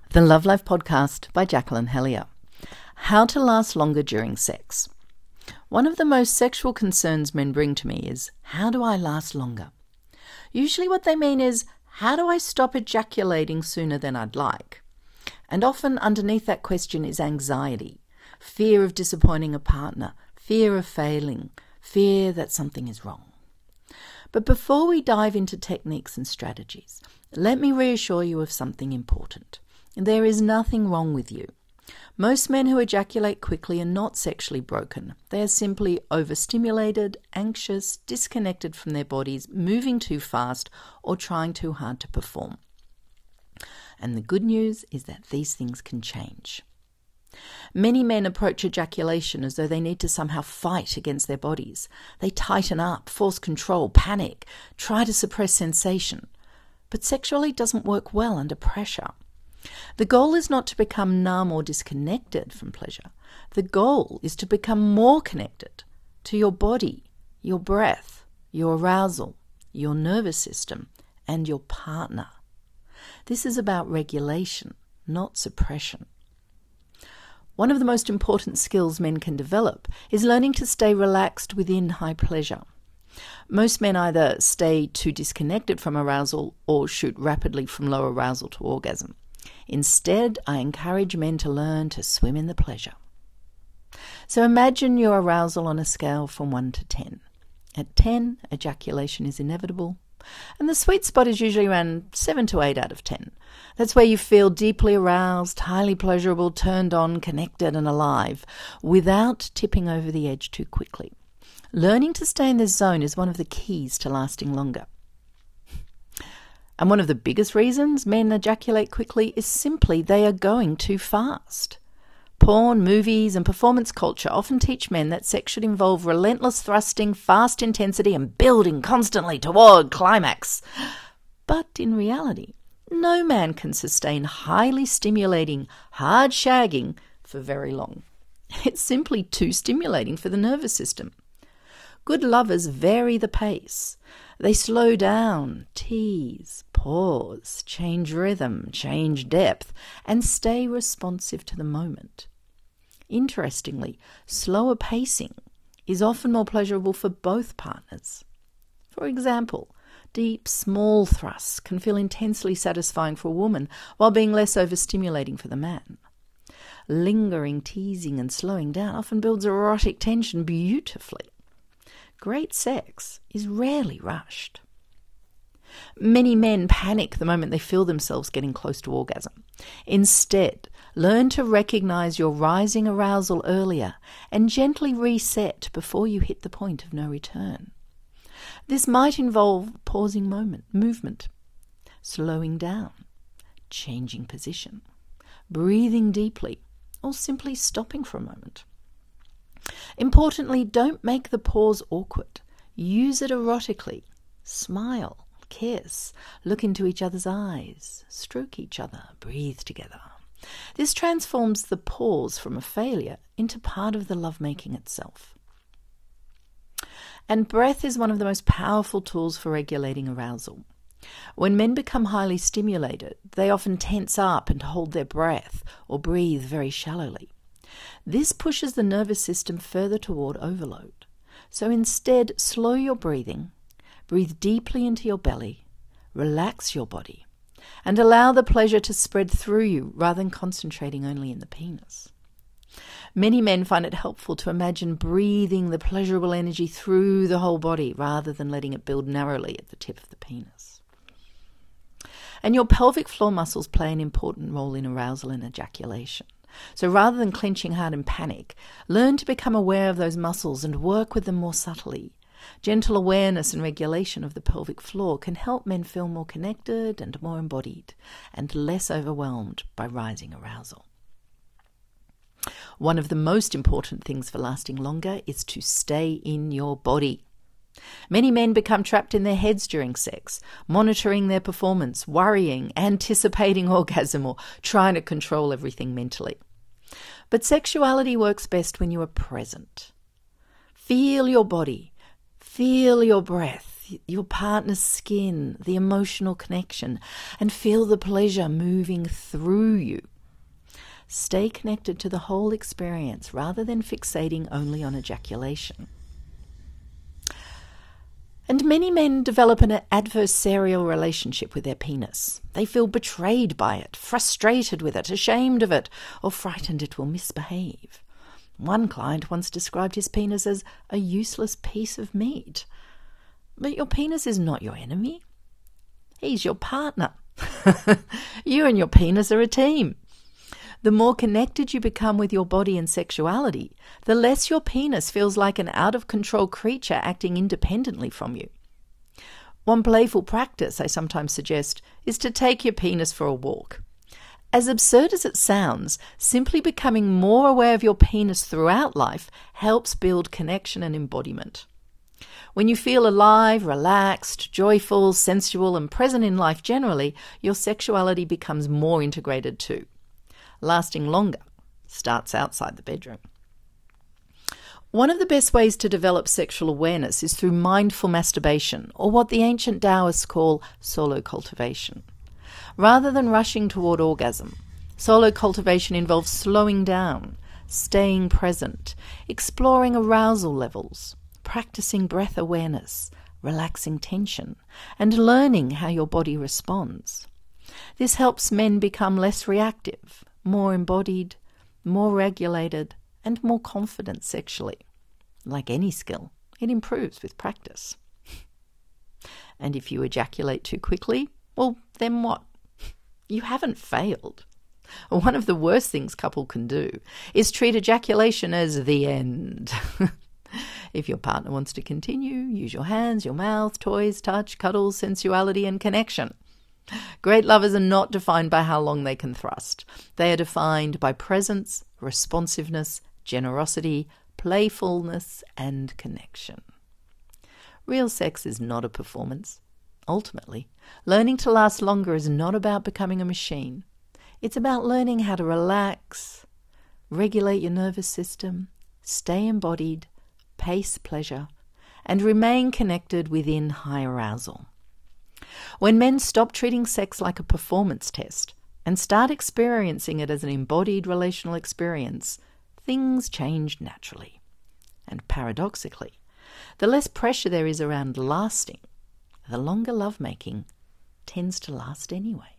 The Love Life Podcast by Jacqueline Hellier. How to last longer during sex. One of the most sexual concerns men bring to me is, how do I last longer? Usually what they mean is, how do I stop ejaculating sooner than I'd like? And often underneath that question is anxiety, fear of disappointing a partner, fear of failing, fear that something is wrong. But before we dive into techniques and strategies, let me reassure you of something important. There is nothing wrong with you. Most men who ejaculate quickly are not sexually broken. They are simply overstimulated, anxious, disconnected from their bodies, moving too fast, or trying too hard to perform. And the good news is that these things can change. Many men approach ejaculation as though they need to somehow fight against their bodies. They tighten up, force control, panic, try to suppress sensation. But sexuality doesn't work well under pressure. The goal is not to become numb or disconnected from pleasure. The goal is to become more connected to your body, your breath, your arousal, your nervous system, and your partner. This is about regulation, not suppression. One of the most important skills men can develop is learning to stay relaxed within high pleasure. Most men either stay too disconnected from arousal or shoot rapidly from low arousal to orgasm. Instead, I encourage men to learn to swim in the pleasure. So imagine your arousal on a scale from 1 to 10. At 10, ejaculation is inevitable, and the sweet spot is usually around 7 to 8 out of 10. That's where you feel deeply aroused, highly pleasurable, turned on, connected and alive, without tipping over the edge too quickly. Learning to stay in this zone is one of the keys to lasting longer. And one of the biggest reasons men ejaculate quickly is simply they are going too fast. Porn, movies, and performance culture often teach men that sex should involve relentless thrusting, fast intensity, and building constantly toward climax. But in reality, no man can sustain highly stimulating, hard shagging for very long. It's simply too stimulating for the nervous system. Good lovers vary the pace. They slow down, tease, pause, change rhythm, change depth, and stay responsive to the moment. Interestingly, slower pacing is often more pleasurable for both partners. For example, deep, small thrusts can feel intensely satisfying for a woman while being less overstimulating for the man. Lingering, teasing, and slowing down often builds erotic tension beautifully. Great sex is rarely rushed. Many men panic the moment they feel themselves getting close to orgasm. Instead, learn to recognize your rising arousal earlier and gently reset before you hit the point of no return. This might involve pausing movement, slowing down, changing position, breathing deeply, or simply stopping for a moment. Importantly, don't make the pause awkward. Use it erotically. Smile, kiss, look into each other's eyes, stroke each other, breathe together. This transforms the pause from a failure into part of the lovemaking itself. And breath is one of the most powerful tools for regulating arousal. When men become highly stimulated, they often tense up and hold their breath or breathe very shallowly. This pushes the nervous system further toward overload. So instead, slow your breathing, breathe deeply into your belly, relax your body, and allow the pleasure to spread through you rather than concentrating only in the penis. Many men find it helpful to imagine breathing the pleasurable energy through the whole body rather than letting it build narrowly at the tip of the penis. And your pelvic floor muscles play an important role in arousal and ejaculation. So rather than clenching hard in panic, learn to become aware of those muscles and work with them more subtly. Gentle awareness and regulation of the pelvic floor can help men feel more connected and more embodied, and less overwhelmed by rising arousal. One of the most important things for lasting longer is to stay in your body. Many men become trapped in their heads during sex, monitoring their performance, worrying, anticipating orgasm, or trying to control everything mentally. But sexuality works best when you are present. Feel your body, feel your breath, your partner's skin, the emotional connection, and feel the pleasure moving through you. Stay connected to the whole experience rather than fixating only on ejaculation. And many men develop an adversarial relationship with their penis. They feel betrayed by it, frustrated with it, ashamed of it, or frightened it will misbehave. One client once described his penis as a useless piece of meat. But your penis is not your enemy. He's your partner. You and your penis are a team. The more connected you become with your body and sexuality, the less your penis feels like an out-of-control creature acting independently from you. One playful practice I sometimes suggest is to take your penis for a walk. As absurd as it sounds, simply becoming more aware of your penis throughout life helps build connection and embodiment. When you feel alive, relaxed, joyful, sensual, and present in life generally, your sexuality becomes more integrated too. Lasting longer starts outside the bedroom. One of the best ways to develop sexual awareness is through mindful masturbation, or what the ancient Taoists call solo cultivation. Rather than rushing toward orgasm, solo cultivation involves slowing down, staying present, exploring arousal levels, practicing breath awareness, relaxing tension, and learning how your body responds. This helps men become less reactive, more embodied, more regulated, and more confident sexually. Like any skill, it improves with practice. And if you ejaculate too quickly, well, then what? You haven't failed. One of the worst things couple can do is treat ejaculation as the end. If your partner wants to continue, use your hands, your mouth, toys, touch, cuddles, sensuality, and connection. Great lovers are not defined by how long they can thrust. They are defined by presence, responsiveness, generosity, playfulness, and connection. Real sex is not a performance. Ultimately, learning to last longer is not about becoming a machine. It's about learning how to relax, regulate your nervous system, stay embodied, pace pleasure, and remain connected within high arousal. When men stop treating sex like a performance test and start experiencing it as an embodied relational experience, things change naturally. And paradoxically, the less pressure there is around lasting, the longer lovemaking tends to last anyway.